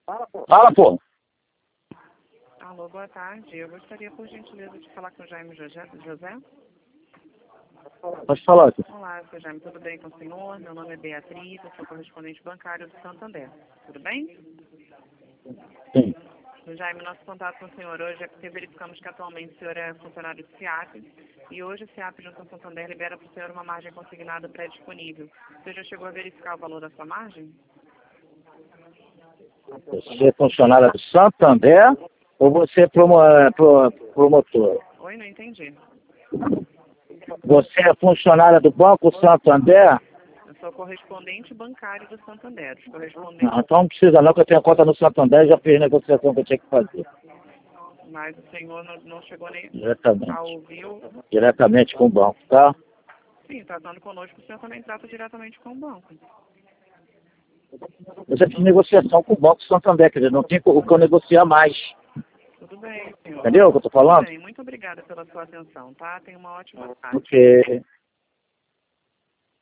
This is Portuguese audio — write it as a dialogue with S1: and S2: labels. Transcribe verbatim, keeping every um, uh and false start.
S1: Fala, pô.
S2: Alô, boa tarde. Eu gostaria, por gentileza, de falar com o Jaime José. José?
S1: Pode falar, aqui.
S2: Olá, seu Jaime, tudo bem com o senhor? Meu nome é Beatriz, eu sou correspondente bancário do Santander. Tudo bem?
S1: Sim.
S2: Seu Jaime, nosso contato com o senhor hoje é porque verificamos que atualmente o senhor é funcionário do SIAP e hoje o SIAP junto ao Santander libera para o senhor uma margem consignada pré-disponível. Você já chegou a verificar o valor da sua margem?
S1: Você é funcionária do Santander ou você é promo, é, pro, promotor?
S2: Oi, não entendi.
S1: Você é funcionária do Banco Santander?
S2: Eu sou correspondente bancário do Santander. Os correspondentes...
S1: Não, então não precisa não, que eu tenho conta no Santander e já fiz a negociação que eu tinha que fazer.
S2: Mas o senhor não, não chegou nem
S1: Diretamente.
S2: a ouvir o...
S1: Diretamente com o banco, tá?
S2: Sim, tratando conosco, o senhor também trata diretamente com o banco.
S1: Eu já fiz negociação com o Banco Santander, quer dizer, não tem o que eu negociar mais.
S2: Tudo bem, senhor.
S1: Entendeu o que eu tô
S2: Tudo
S1: falando?
S2: bem. Muito obrigada pela sua atenção, tá? Tenha uma ótima tarde.
S1: Porque